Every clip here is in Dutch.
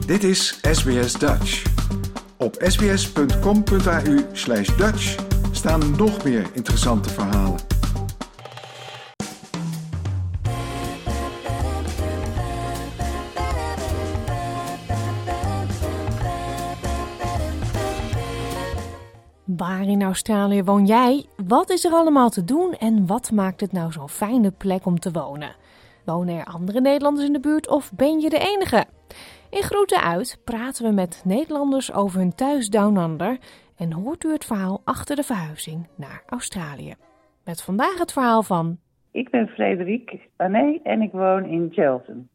Dit is SBS Dutch. Op sbs.com.au/Dutch staan nog meer interessante verhalen. Waar in Australië woon jij? Wat is er allemaal te doen en wat maakt het nou zo'n fijne plek om te wonen? Wonen er andere Nederlanders in de buurt of ben je de enige? In Groeten Uit praten we met Nederlanders over hun thuis Down Under en hoort u het verhaal achter de verhuizing naar Australië. Met vandaag het verhaal van... Ik ben Frederik Anne en ik woon in Geraldton.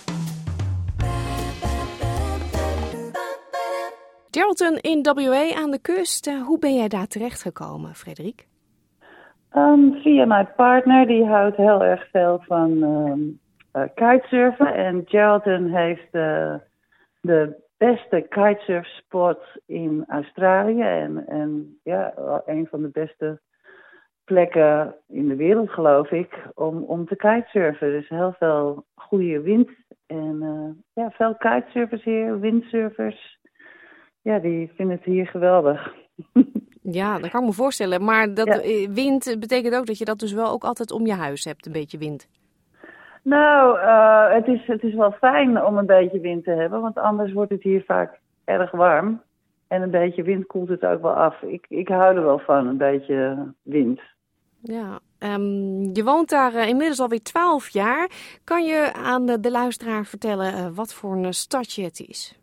Geraldton in WA aan de kust. Hoe ben jij daar terechtgekomen, Frederik? Via mijn partner, die houdt heel erg veel van kitesurfen. En Geraldton heeft de beste kitesurfspot in Australië. En ja, een van de beste plekken in de wereld, geloof ik, om te kitesurfen. Dus heel veel goede wind. En veel kitesurfers hier, windsurfers. Ja, die vinden het hier geweldig. Ja, dat kan ik me voorstellen. Maar dat wind betekent ook dat je dat dus wel ook altijd om je huis hebt, een beetje wind. Nou, het is wel fijn om een beetje wind te hebben, want anders wordt het hier vaak erg warm. En een beetje wind koelt het ook wel af. Ik hou er wel van, een beetje wind. Ja, je woont daar inmiddels alweer 12 jaar. Kan je aan de luisteraar vertellen wat voor een stadje het is?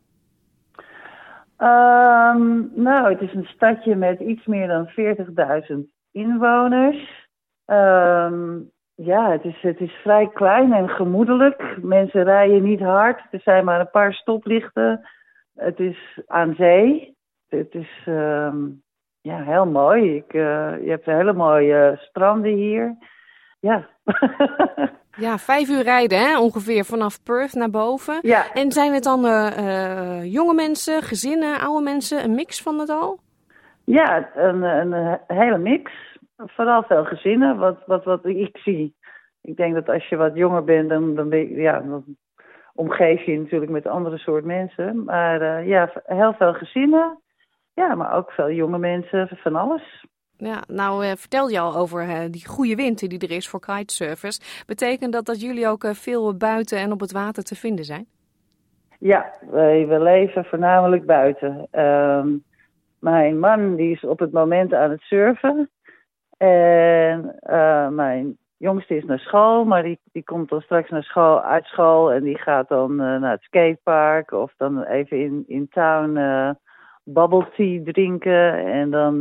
Nou, het is een stadje met iets meer dan 40.000 inwoners. Het is vrij klein en gemoedelijk. Mensen rijden niet hard. Er zijn maar een paar stoplichten. Het is aan zee. Het is heel mooi. Je hebt hele mooie stranden hier. Ja. Ja, 5 uur rijden hè, ongeveer vanaf Perth naar boven. Ja. En zijn het dan jonge mensen, gezinnen, oude mensen, een mix van het al? Ja, een hele mix. Vooral veel gezinnen, wat ik zie. Ik denk dat als je wat jonger bent, dan omgeef je natuurlijk met andere soort mensen. Maar heel veel gezinnen. Ja, maar ook veel jonge mensen, van alles. Ja, nou vertel je al over die goede wind die er is voor kitesurfers. Betekent dat jullie ook veel buiten en op het water te vinden zijn? Ja, we leven voornamelijk buiten. Mijn man die is op het moment aan het surfen. En mijn jongste is naar school, maar die komt dan straks uit school en die gaat dan naar het skatepark of dan even in town bubble tea drinken en dan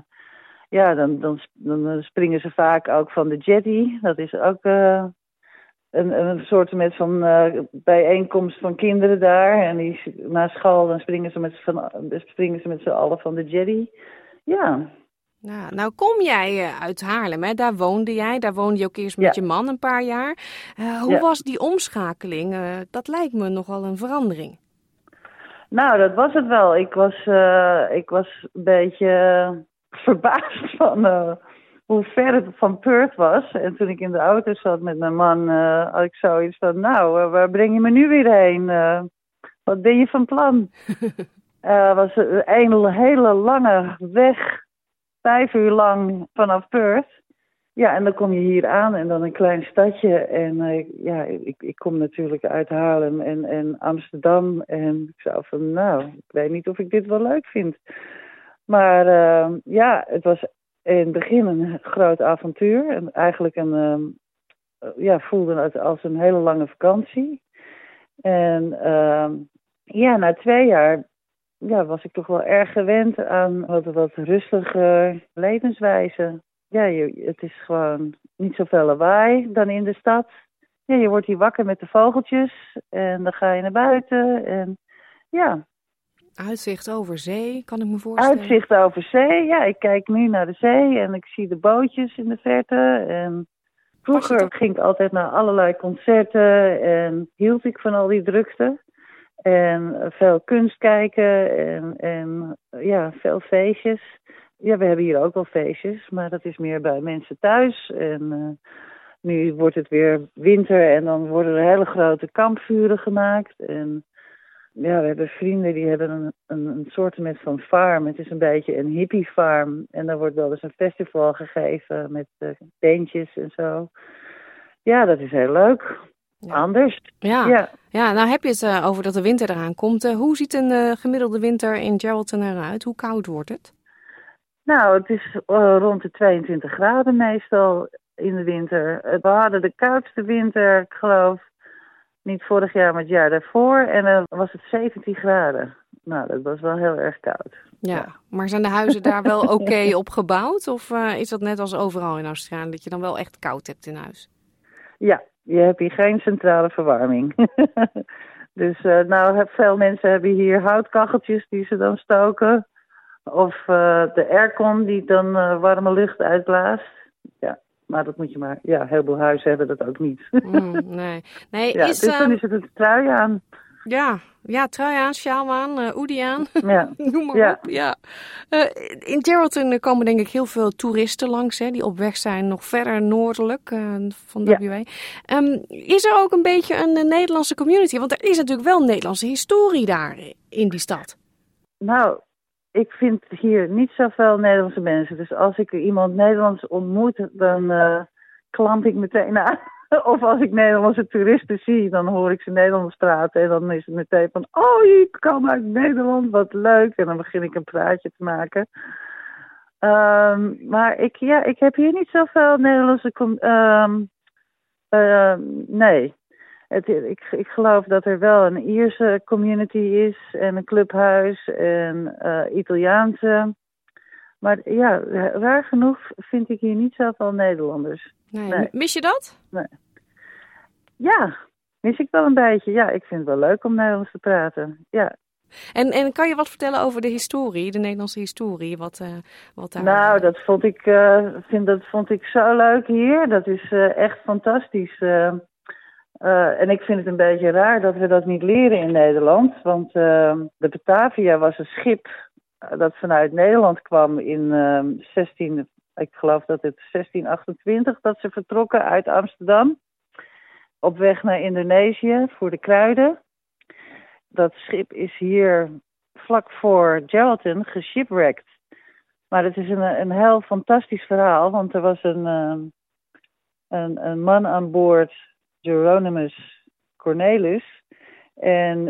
springen ze vaak ook van de jetty. Dat is ook een soort met van bijeenkomst van kinderen daar. En na school dan springen ze met z'n allen van de jetty. Ja. Nou kom jij uit Haarlem, hè? Daar woonde jij. Daar woonde je ook eerst met je man een paar jaar. Hoe was die omschakeling? Dat lijkt me nogal een verandering. Nou, dat was het wel. Ik was een beetje verbaasd van hoe ver het van Perth was. En toen ik in de auto zat met mijn man, had ik zoiets van, waar breng je me nu weer heen? Wat ben je van plan? Het was een hele lange weg, 5 uur lang vanaf Perth. Ja, en dan kom je hier aan en dan een klein stadje. En ik kom natuurlijk uit Haarlem en Amsterdam. En ik zou van, ik weet niet of ik dit wel leuk vind. Maar het was in het begin een groot avontuur. En eigenlijk voelde het als een hele lange vakantie. En na 2 jaar was ik toch wel erg gewend aan wat rustiger levenswijze. Ja, het is gewoon niet zoveel lawaai dan in de stad. Ja, je wordt hier wakker met de vogeltjes en dan ga je naar buiten en ja. Uitzicht over zee, kan ik me voorstellen. Uitzicht over zee, ja. Ik kijk nu naar de zee en ik zie de bootjes in de verte. En vroeger ging ik altijd naar allerlei concerten en hield ik van al die drukte. En veel kunst kijken en veel feestjes. Ja, we hebben hier ook wel feestjes, maar dat is meer bij mensen thuis. En nu wordt het weer winter en dan worden er hele grote kampvuren gemaakt. En Ja, we hebben vrienden die hebben een soortement van farm. Het is een beetje een hippie farm. En daar wordt wel eens een festival gegeven met tentjes en zo. Ja, dat is heel leuk. Ja. Anders. Ja, nou heb je het over dat de winter eraan komt. Hoe ziet een gemiddelde winter in Geraldton eruit? Hoe koud wordt het? Nou, het is rond de 22 graden meestal in de winter. We hadden de koudste winter, ik geloof, niet vorig jaar, maar het jaar daarvoor. En dan was het 17 graden. Nou, dat was wel heel erg koud. Ja, maar zijn de huizen daar wel oké op gebouwd? Of is dat net als overal in Australië, dat je dan wel echt koud hebt in huis? Ja, je hebt hier geen centrale verwarming. Dus veel mensen hebben hier houtkacheltjes die ze dan stoken. Of de aircon die dan warme lucht uitblaast. Ja, maar dat moet je maar... Ja, heel veel huizen hebben dat ook niet. Nee, ja, dus dan is het een trui aan. Ja, trui aan, sjaal aan, hoodie aan. Ja. Noem maar op. Ja. In Geraldton komen denk ik heel veel toeristen langs, hè, die op weg zijn nog verder noordelijk van WA. Is er ook een beetje een Nederlandse community? Want er is natuurlijk wel een Nederlandse historie daar in die stad. Nou, ik vind hier niet zoveel Nederlandse mensen. Dus als ik iemand Nederlands ontmoet, dan klamp ik meteen aan. Of als ik Nederlandse toeristen zie, dan hoor ik ze Nederlands praten. En dan is het meteen van, oh, je komt uit Nederland, wat leuk. En dan begin ik een praatje te maken. Maar ik heb hier niet zoveel Nederlandse... nee. Ik geloof dat er wel een Ierse community is en een clubhuis en Italiaanse. Maar ja, raar genoeg vind ik hier niet zoveel Nederlanders. Nee. Mis je dat? Nee. Ja, mis ik wel een beetje. Ja, ik vind het wel leuk om Nederlands te praten. Ja. En kan je wat vertellen over de historie, de Nederlandse historie? Wat daar... Nou, dat vond ik zo leuk hier. Dat is echt fantastisch. En ik vind het een beetje raar dat we dat niet leren in Nederland. Want de Batavia was een schip dat vanuit Nederland kwam in ik geloof dat het 1628 dat ze vertrokken uit Amsterdam. Op weg naar Indonesië voor de kruiden. Dat schip is hier vlak voor Geraldton geshipwrecked. Maar het is een heel fantastisch verhaal, want er was een man aan boord, Geronimus Cornelis. En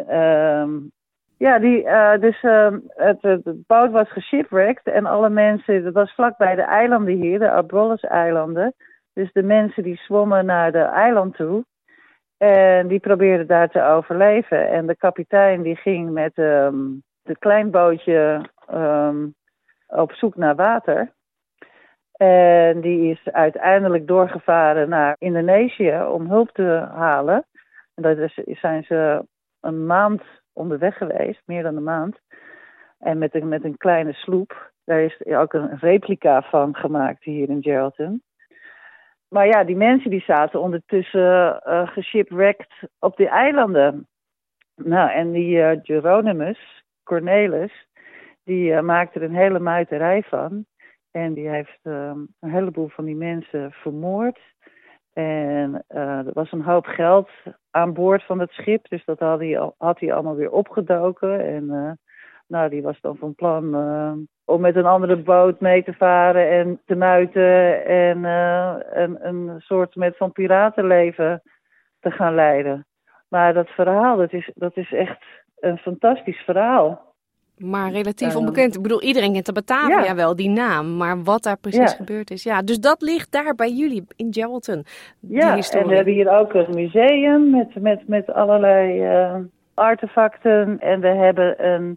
het boot was geshipwrecked en alle mensen, dat was vlakbij de eilanden hier, de Abrolhos-eilanden. Dus de mensen die zwommen naar de eiland toe en die probeerden daar te overleven. En de kapitein die ging met een klein bootje op zoek naar water. En die is uiteindelijk doorgevaren naar Indonesië om hulp te halen. En daar zijn ze een maand onderweg geweest, meer dan een maand. En met een kleine sloep. Daar is ook een replica van gemaakt hier in Geraldton. Maar ja, die mensen die zaten ondertussen geshipwrecked op die eilanden. Nou, en die Geronimus Cornelis, die maakte er een hele muiterij van. En die heeft een heleboel van die mensen vermoord. En er was een hoop geld aan boord van het schip. Dus dat had hij allemaal weer opgedoken. En die was dan van plan om met een andere boot mee te varen en te muiten. En een soort van piratenleven te gaan leiden. Maar dat verhaal, dat is echt een fantastisch verhaal. Maar relatief onbekend. Ik bedoel, iedereen kent de Batavia wel, die naam. Maar wat daar precies gebeurd is. Ja, dus dat ligt daar bij jullie in Geraldton. Ja, en we hebben hier ook een museum met allerlei artefacten. En we hebben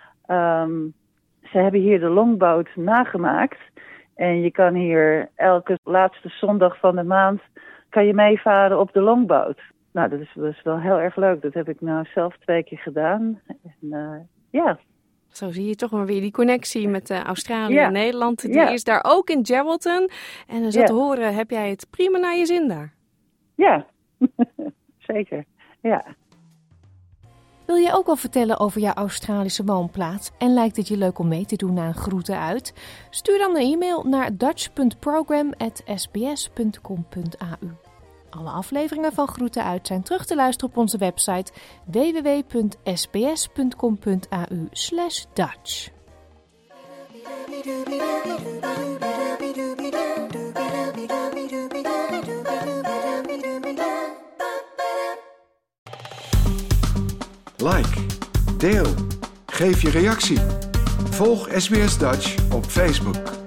ze hebben hier de longboat nagemaakt. En je kan hier elke laatste zondag van de maand kan je meevaren op de longboat. Nou, dat is wel heel erg leuk. Dat heb ik nou zelf 2 keer gedaan. En, Zo zie je toch maar weer die connectie met Australië en Nederland. Die is daar ook in Geraldton. En zo te horen, heb jij het prima naar je zin daar? Ja, zeker. Ja. Wil je ook al vertellen over jouw Australische woonplaats en lijkt het je leuk om mee te doen naar een groeten uit? Stuur dan een e-mail naar dutch.program@sbs.com.au. Alle afleveringen van Groeten Uit zijn terug te luisteren op onze website www.sbs.com.au/Dutch. Like, deel, geef je reactie. Volg SBS Dutch op Facebook.